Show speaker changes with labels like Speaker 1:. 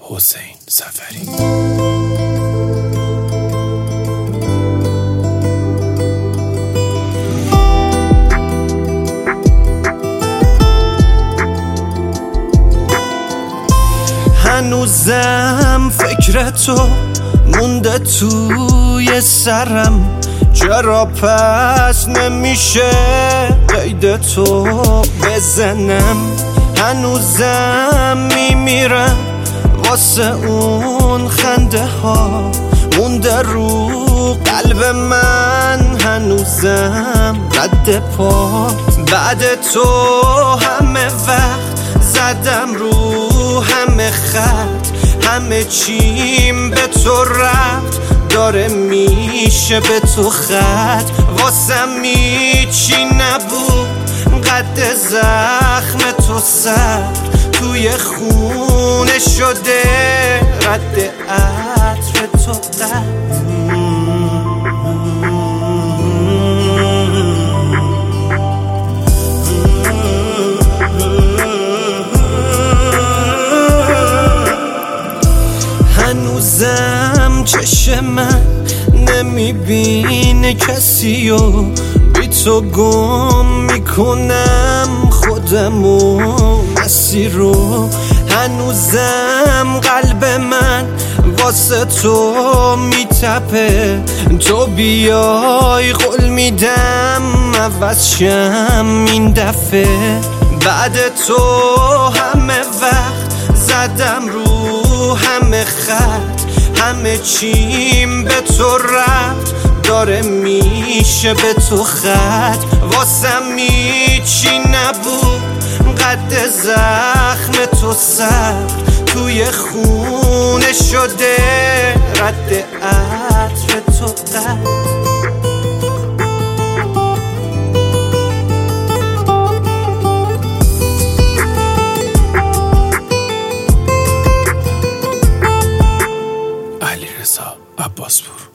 Speaker 1: حسین سفری.
Speaker 2: هنوزم فکر تو مونده توی سرم، چرا پس نمیشه قید تو بزنم؟ هنوزم میمیرم واسه اون خنده ها مونده رو قلب من، هنوزم رد پا. بعد تو همه وقت زدم رو همه خط، همه چیم به تو رفت داره میشه به تو خط. واسم هیچی نبود قد زخم تو سخت، توی خونه شده رد عطر تو قد. هنوزم چشم من نمیبینه کسی و بی تو گم میکنم خودم و مسیر رو. هنوزم قلب من واسه تو میتپه، تو بیای قول میدم عوض شم این دفعه. بعد تو همه وقت زدم رو همه خط، همه چیم به تو رفت داره میشه به تو خط. واسم هیچی نبود قد زخم تو سخت، توی خونه شده رد عطر تو قد.
Speaker 1: علیرضا عباسپور.